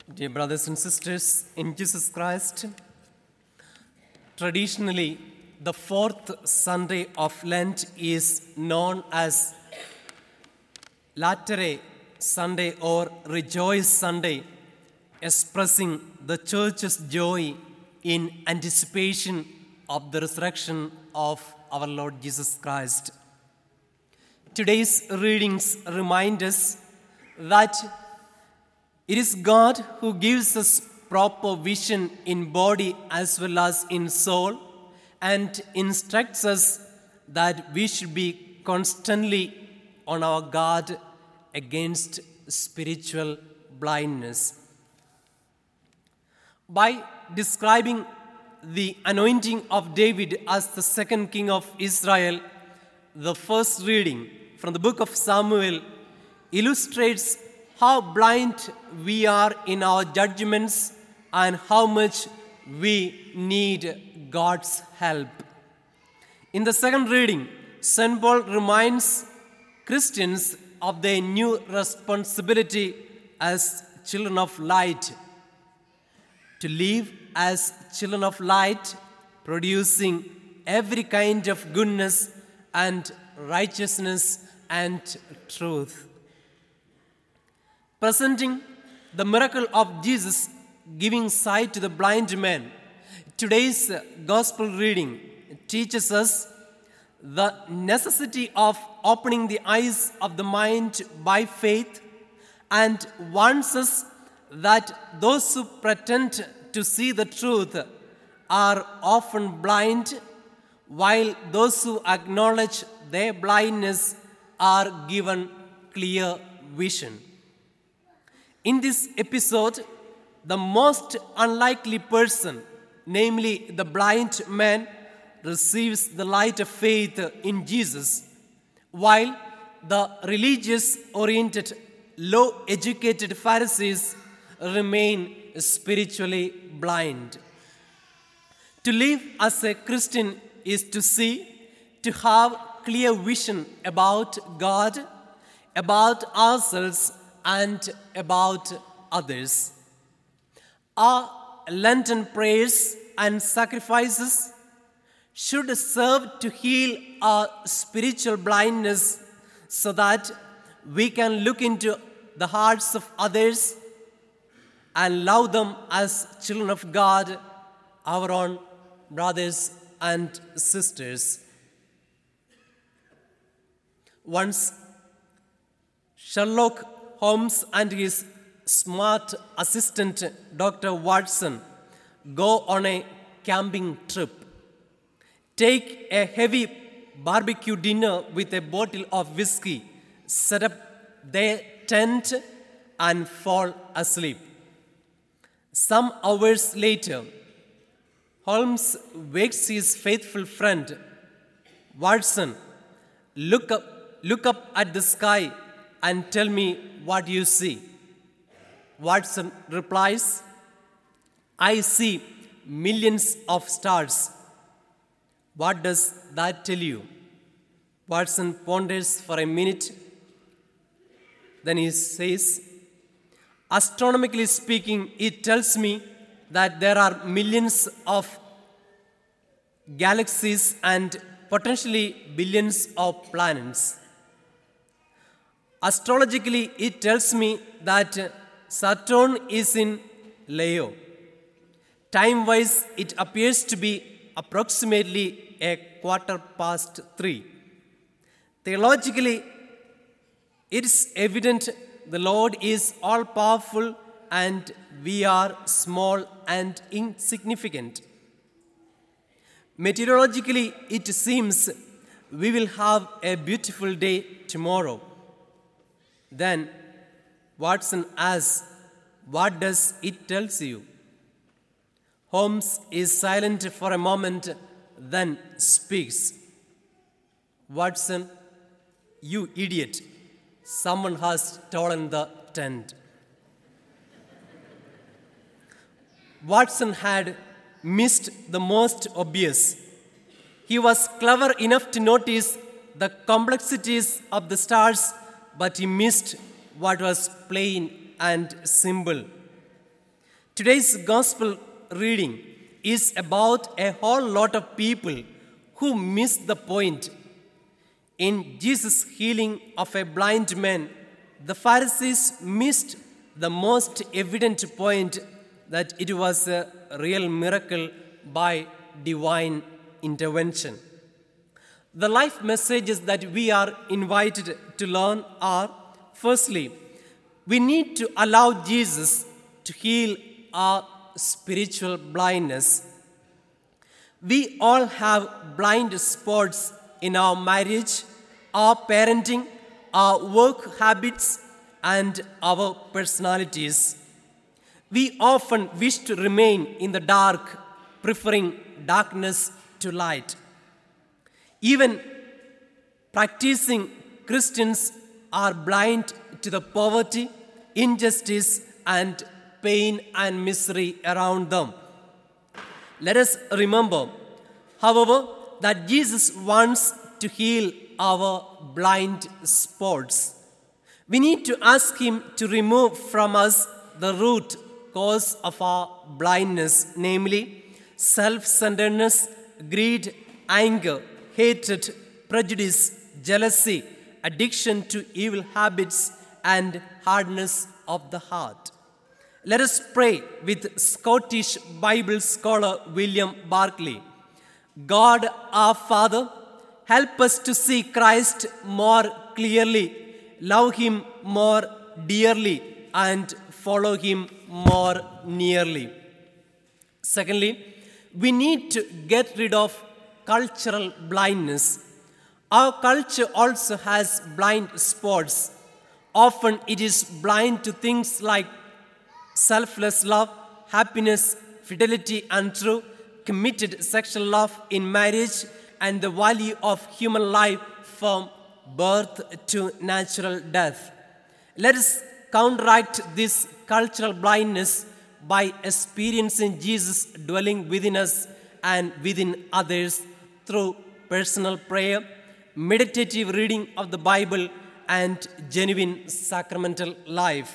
Dear brothers and sisters in Jesus Christ, traditionally, the fourth Sunday of Lent is known as Latere Sunday or Rejoice Sunday, expressing the Church's joy in anticipation of the resurrection of our Lord Jesus Christ. Today's readings remind us that it is God who gives us proper vision in body as well as in soul and instructs us that we should be constantly on our guard against spiritual blindness. By describing the anointing of David as the second king of Israel, the first reading from the book of Samuel illustrates how blind we are in our judgments and how much we need God's help. In the second reading, St. Paul reminds Christians of their new responsibility as children of light, to live as children of light, producing every kind of goodness and righteousness and truth. Presenting the miracle of Jesus giving sight to the blind man, today's gospel reading teaches us the necessity of opening the eyes of the mind by faith and warns us that those who pretend to see the truth are often blind, while those who acknowledge their blindness are given clear vision. In this episode, the most unlikely person, namely the blind man, receives the light of faith in Jesus, while the religious-oriented, low-educated Pharisees remain spiritually blind. To live as a Christian is to see, to have clear vision about God, about ourselves, and about others. Our Lenten prayers and sacrifices should serve to heal our spiritual blindness so that we can look into the hearts of others and love them as children of God, our own brothers and sisters. Once, Sherlock Holmes and his smart assistant, Dr. Watson, go on a camping trip. Take a heavy barbecue dinner with a bottle of whiskey, set up their tent, and fall asleep. Some hours later, Holmes wakes his faithful friend. Watson, look up at the sky and tell me what you see. Watson replies, I see millions of stars. What does that tell you? Watson ponders for a minute. Then he says, astronomically speaking, it tells me that there are millions of galaxies and potentially billions of planets. Astrologically, it tells me that Saturn is in Leo. Time-wise, it appears to be approximately 3:15. Theologically, it is evident the Lord is all-powerful and we are small and insignificant. Meteorologically, it seems we will have a beautiful day tomorrow. Then Watson asks, what does it tell you? Holmes is silent for a moment, then speaks. Watson, you idiot. Someone has stolen the tent. Watson had missed the most obvious. He was clever enough to notice the complexities of the stars, but he missed what was plain and simple. Today's gospel reading is about a whole lot of people who miss the point. In Jesus' healing of a blind man, the Pharisees missed the most evident point that it was a real miracle by divine intervention. The life messages that we are invited to learn are, firstly, we need to allow Jesus to heal our spiritual blindness. We all have blind spots in our marriage, our parenting, our work habits, and our personalities. We often wish to remain in the dark, preferring darkness to light. Even practicing Christians are blind to the poverty, injustice, and pain and misery around them. Let us remember, however, that Jesus wants to heal our blind spots. We need to ask Him to remove from us the root cause of our blindness, namely self-centeredness, greed, anger, hatred, prejudice, jealousy, addiction to evil habits, and hardness of the heart. Let us pray with Scottish Bible scholar William Barclay. God our Father, help us to see Christ more clearly, love Him more dearly, and follow Him more nearly. Secondly, we need to get rid of cultural blindness. Our culture also has blind spots. Often it is blind to things like selfless love, happiness, fidelity and true, committed sexual love in marriage, and the value of human life from birth to natural death. Let us counteract this cultural blindness by experiencing Jesus dwelling within us and within others through personal prayer, meditative reading of the Bible, and genuine sacramental life.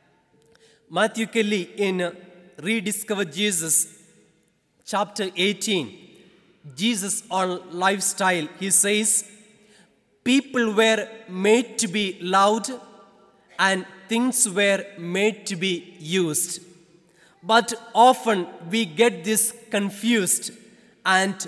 Matthew Kelly in Rediscover Jesus, chapter 18, Jesus on lifestyle, he says, people were made to be loved and things were made to be used. But often we get this confused, and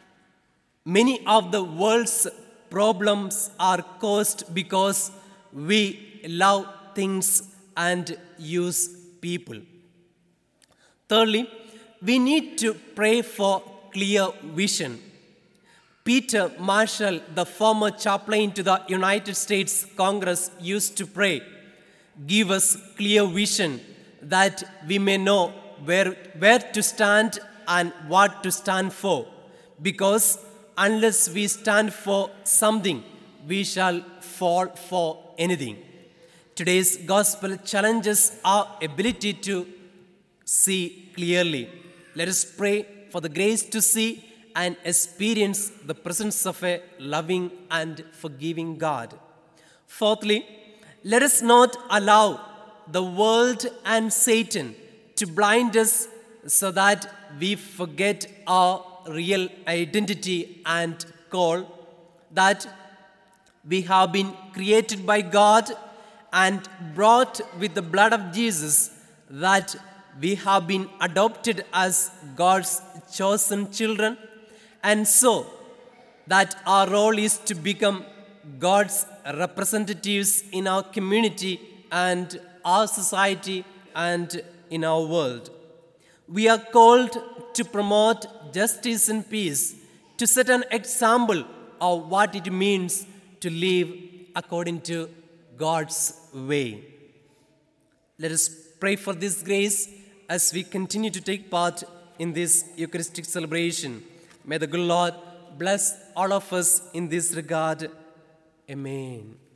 many of the world's problems are caused because we love things and use people. Thirdly, we need to pray for clear vision. Peter Marshall, the former chaplain to the United States Congress, used to pray, give us clear vision that we may know where to stand and what to stand for, because unless we stand for something, we shall fall for anything. Today's gospel challenges our ability to see clearly. Let us pray for the grace to see and experience the presence of a loving and forgiving God. Fourthly, let us not allow the world and Satan to blind us so that we forget our real identity and call, that we have been created by God and brought with the blood of Jesus, that we have been adopted as God's chosen children, and so that our role is to become God's representatives in our community and our society and in our world. We are called to promote justice and peace, to set an example of what it means to live according to God's way. Let us pray for this grace as we continue to take part in this Eucharistic celebration. May the good Lord bless all of us in this regard. Amen.